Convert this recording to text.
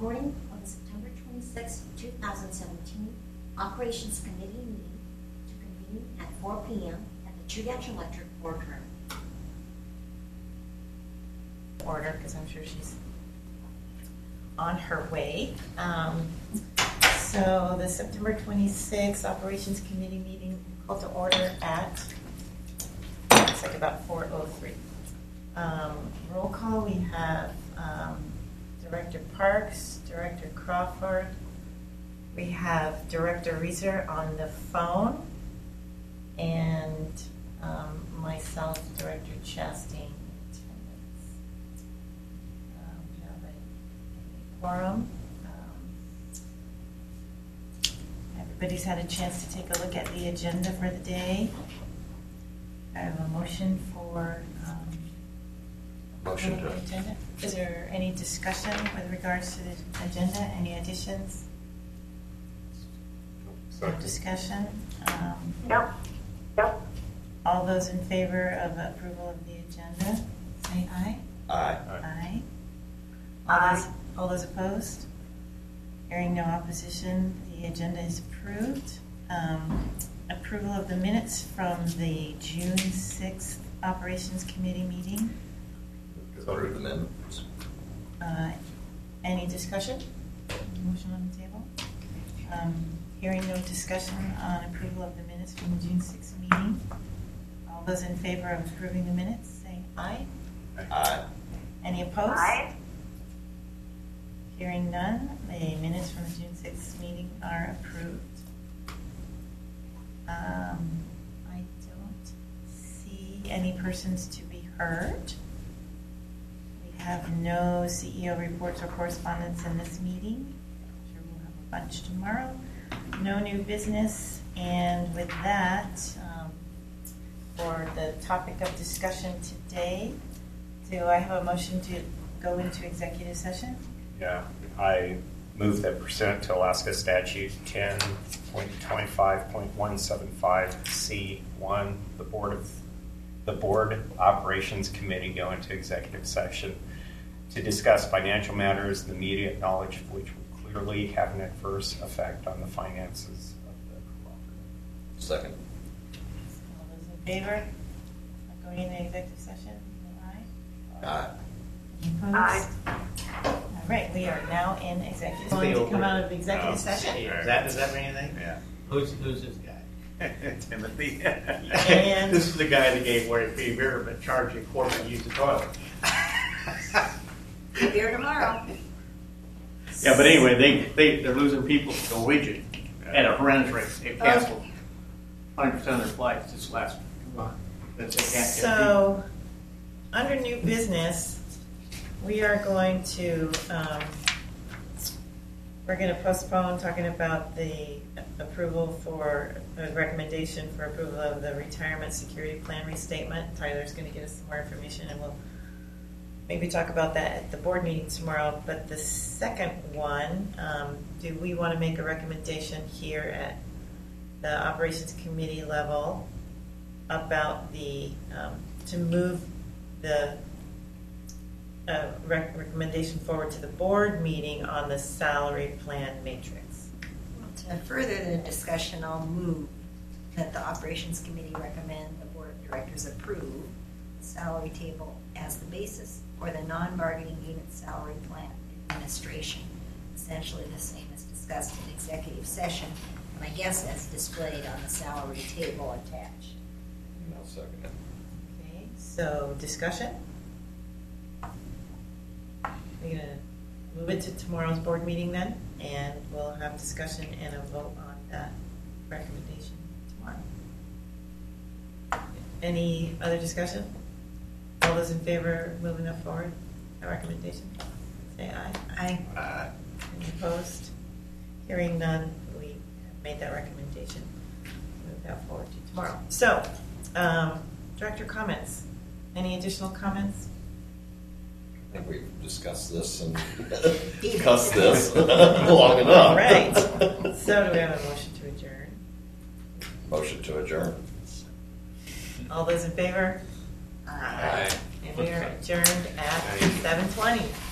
recording of the September 26, 2017 Operations Committee meeting to convene at 4 p.m. at the Chugach Electric boardroom. Order, because I'm sure she's on her way. So the September 26th Operations Committee meeting called to order at, it's like about 4:03. Roll call, we have Director Parks, Director Crawford, we have Director Reeser on the phone, and myself, Director Chastain. We have a quorum. Everybody's had a chance to take a look at the agenda for the day. I have a motion for Motion to. agenda. Is there any discussion with regards to the agenda? Any additions? No discussion? Nope. All those in favor of approval of the agenda, say aye. Aye. Aye. Aye. All those opposed? Hearing no opposition, the agenda is approved. Approval of the minutes from the June 6th Operations Committee meeting. Approve the minutes. Any discussion? Motion on the table? Hearing no discussion on approval of the minutes from the June 6th meeting. All those in favor of approving the minutes, say aye. Aye. Any opposed? Aye. Hearing none, the minutes from the June 6th meeting are approved. I don't see any persons to be heard. We have no CEO reports or correspondence in this meeting. I'm sure we'll have a bunch tomorrow. No new business, and with that, for the topic of discussion today, do I have a motion to go into executive session? Yeah, I move that pursuant to Alaska Statute 10.25.175C1, the Board Operations Committee go into executive session to discuss financial matters, the immediate knowledge of which will clearly have an adverse effect on the finances of the cooperative. Second. All those in favor of going into executive session? Aye. Aye. Opposed? Aye. All right, we are now in executive. Going to come out of executive session. Does that mean anything? Yeah. Who's this guy? Timothy. And This is the guy that gave away free beer but charged you $0.25 to use the toilet. Be here tomorrow. Yeah, but anyway, they're losing people to Norwegian at a horrendous rate. They canceled 100% of their flights this last month. That's they can't get people. so, under new business, we are going to postpone talking about the approval for the recommendation for approval of the retirement security plan restatement. Tyler's going to get us some more information, and we'll maybe talk about that at the board meeting tomorrow. But the second one, do we want to make a recommendation here at the operations committee level about the to move the recommendation forward to the board meeting on the salary plan matrix? To further the discussion, I'll move that the Operations Committee recommend the Board of Directors approve the salary table as the basis for the non-bargaining unit salary plan administration, essentially the same as discussed in executive session, and I guess as displayed on the salary table attached. I'll second it. Okay, so discussion? We're going to move it to tomorrow's board meeting then, and we'll have discussion and a vote on that recommendation tomorrow. Any other discussion? All those in favor of moving that forward, that recommendation, say aye. Aye. Any opposed? Hearing none, we have made that recommendation. Move that forward to tomorrow. So, director comments. Any additional comments? I think we've discussed this and discussed this long enough. All right. So, do we have a motion to adjourn? Motion to adjourn. All those in favor? Aye. And we are adjourned at 7:20.